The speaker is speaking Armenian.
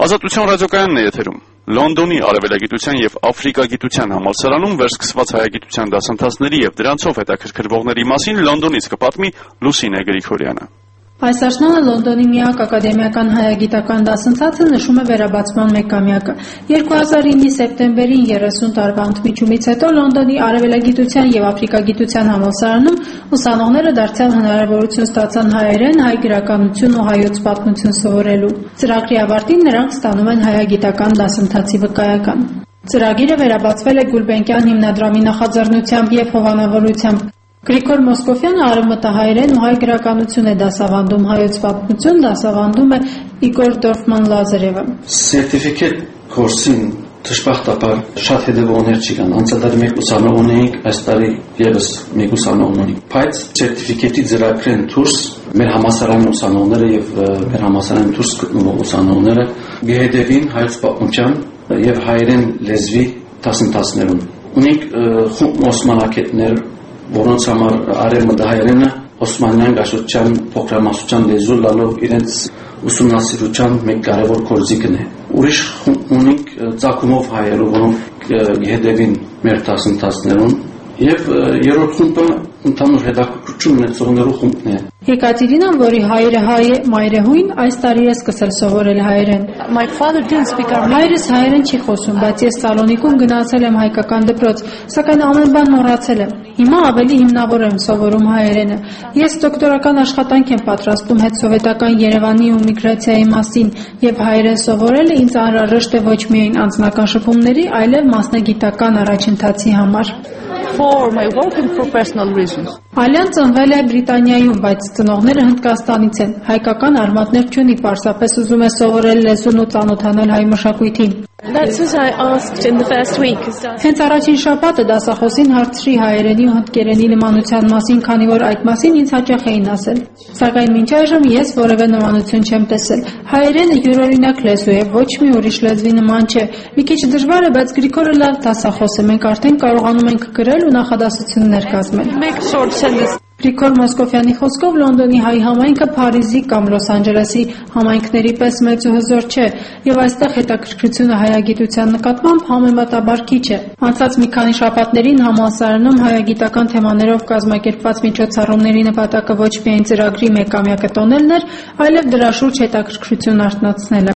Ազատության ռադիոկայանն է եթերում։ Լոնդոնի արևելագիտության եւ աֆրիկագիտության համալսարանում վերսկսված հայագիտության դասընթացների եւ դրանցով հետաքրքրվողների մասին Լոնդոնից կպատմի Լուսինե Գրիգորյանը։ Այս աշնանը Լոնդոնի միակ ակադեմիական հայագիտական դասընթացը նշում է վերաբացման մեկամյակը։ 2009-ի սեպտեմբերին 30 տարվա ընդմիջումից հետո Լոնդոնի արևելագիտության եւ աֆրիկագիտության համալսարանում ուսանողները դարձյալ հնարավորություն ստացան հայերեն, հայ գրականություն ու հայոց պատմություն սովորելու։ Ծրագրի ավարտին նրանք ստանում են հայագիտական դասընթացի վկայական։ Ծրագիրը վերաբացվել է Գուլբենկյան հիմնադրամի նախաձեռնությամբ եւ հովանավորությամբ։ Գրիգոր Մոսկովյանը արևմտահայերեն ու հայ գրականություն է դասավանդում, հայոց պատմություն դասավանդում է Իգոր Դորֆման-Լազարևը։ Սերտիֆիկետ կուրսին դժբախտաբար շատ հետևողներ չկան։ Անցյալ մեկ ուսանող ունեինք, այս տարի եւս մեկ ուսանող ունենք։ Բայց սերտիֆիկետի ծրագրեն դուրս մեր համալսարանի ուսանողները եւ մեր համալսարանի դուրս գտնվող ուսանողները գեհդեվին հայոց պատմության եւ հայերեն լեզվի դասընթացներում։ Ունենք խումբ ոսմանակետներ, որոնց համար արևմտահայերենը Օսմանյան գաշության փոքրամասնության լեզու լալով իրենց ուսումնասիրության մեկ կարևոր գործիքն է։ Ուրիշ ունենք ցակումով հայերը, որոնք հետևին մեր դասընթացներում եւ երրորդ խումբը ընդհանուր հետաքրքրություն ունեցողներու խումբն է։ Եկատերինան, որի հայրը հայ է, մայրեհույն, այս տարի է սկսել սովորել հայերեն։ Հայրս հայերեն չի խոսում, բայց ես Սալոնիկում գնացել եմ հայկական դպրոց, սակայն ամեն բան մոռացել եմ։ Հիմա ավելի հիմնավոր եմ սովորում հայերենը։ Ես դոկտորական աշխատանք եմ պատրաստում հետսովետական Երևանի ու միգրացիայի մասին, եւ հայերեն սովորելը ինձ անհրաժեշտ է ոչ միայն անձնական շփումների, այլև մասնագիտական առաջընթացի համար։ For my work and for personal reasons. Ալյան ծնվել է Բրիտանիայում, բայց ծնողները Հնդկաստանից են։ Հայկական արմատներ չունի, պարզապես ուզում է սովորել լեզուն ու ծանոթանել հայ մշակույթին։ That's what I asked in the first week. Հենց առաջին շաբաթը դասախոսին հարցրի հայերենի ու հնդկերենի նմանության մասին, քանի որ այդ մասին ինձ հաճախ էին ասել։ Սակայն մինչ այժմ ես որևէ նմանություն չեմ տեսել։ Հայերենը յուրօրինակ լեզու է, ոչ մի ուրիշ լեզվի նման չէ։ Մի քիչ դժվար է, բայց Գրիգորը լավ դասախոս է։ Մենք արդեն կարողանում ենք գրել ու նախադասություններ կազմել։ Գրիգոր Մոսկովյանի խոսքով Լոնդոնի հայ համայնքը Փարիզի կամ Լոս Անջելեսի համայնքների պես մեծ ու հզոր չէ, եւ այստեղ հետաքրքրությունը հայագիտության նկատմամբ համեմատաբար քիչ է։ Անցած մի քանի շաբաթներին համալսարանում հայագիտական թեմաներով կազմակերպված միջոցառումների նպատակը ոչ միայն ծրագրի մեկամյակը տոնելն էր, այլև դրա շուրջ հետաքրքրություն արթնացնելը։